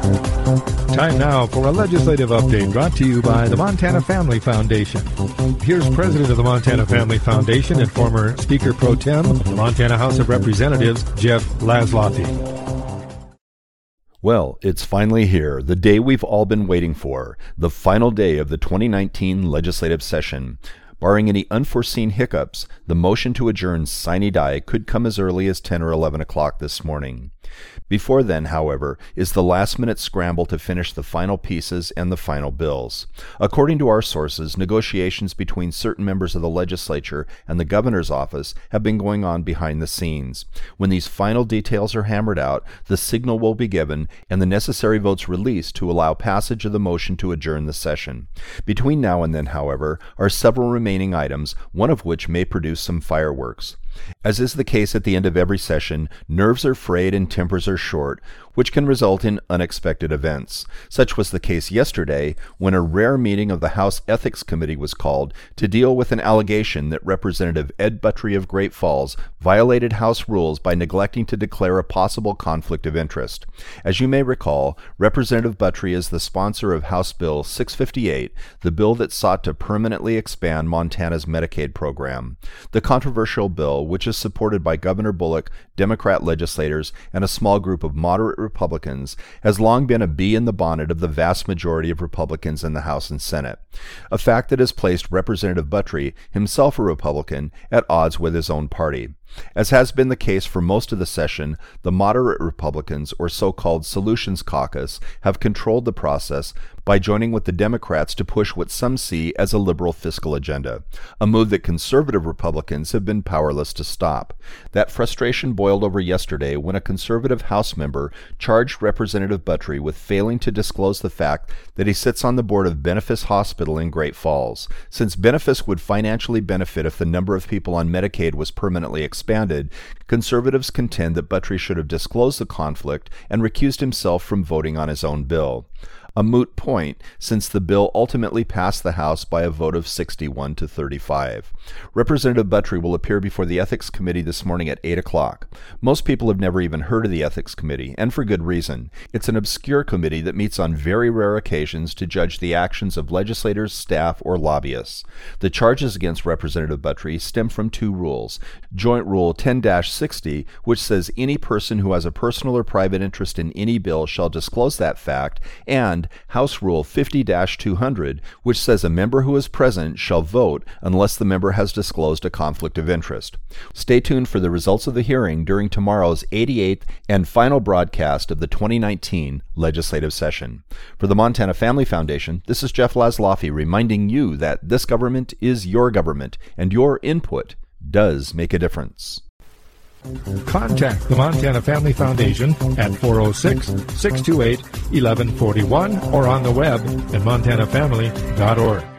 Time now for a legislative update brought to you by the Montana Family Foundation. Here's President of the Montana Family Foundation and former Speaker Pro Tem of the Montana House of Representatives, Jeff Laszloffy. Well, it's finally here, the day we've all been waiting for, the final day of the 2019 legislative session. Barring any unforeseen hiccups, the motion to adjourn sine die could come as early as 10 or 11 o'clock this morning. Before then, however, is the last-minute scramble to finish the final pieces and the final bills. According to our sources, negotiations between certain members of the legislature and the governor's office have been going on behind the scenes. When these final details are hammered out, the signal will be given and the necessary votes released to allow passage of the motion to adjourn the session. Between now and then, however, are several remaining items, one of which may produce some fireworks. As is the case at the end of every session, nerves are frayed and tempers are short, which can result in unexpected events. Such was the case yesterday when a rare meeting of the House Ethics Committee was called to deal with an allegation that Representative Ed Buttrey of Great Falls violated House rules by neglecting to declare a possible conflict of interest. As you may recall, Representative Buttrey is the sponsor of House Bill 658, the bill that sought to permanently expand Montana's Medicaid program. The controversial bill, which is supported by Governor Bullock, Democrat legislators, and a small group of moderate Republicans, has long been a bee in the bonnet of the vast majority of Republicans in the House and Senate, a fact that has placed Representative Buttrey, himself a Republican, at odds with his own party. As has been the case for most of the session, the moderate Republicans, or so-called Solutions Caucus, have controlled the process by joining with the Democrats to push what some see as a liberal fiscal agenda, a move that conservative Republicans have been powerless to stop. That frustration boiled over yesterday when a conservative House member charged Representative Buttrey with failing to disclose the fact that he sits on the board of Benefice Hospital in Great Falls. Since Benefice would financially benefit if the number of people on Medicaid was permanently expanded, conservatives contend that Buttrey should have disclosed the conflict and recused himself from voting on his own bill. A moot point, since the bill ultimately passed the House by a vote of 61 to 35. Representative Buttrey will appear before the Ethics Committee this morning at 8 o'clock. Most people have never even heard of the Ethics Committee, and for good reason. It's an obscure committee that meets on very rare occasions to judge the actions of legislators, staff, or lobbyists. The charges against Representative Buttrey stem from two rules. Joint Rule 10-60, which says any person who has a personal or private interest in any bill shall disclose that fact, and House Rule 50-200, which says a member who is present shall vote unless the member has disclosed a conflict of interest. Stay tuned for the results of the hearing during tomorrow's 88th and final broadcast of the 2019 legislative session. For the Montana Family Foundation, this is Jeff Laszloffy reminding you that this government is your government, and your input does make a difference. Contact the Montana Family Foundation at 406-628-1141 or on the web at montanafamily.org.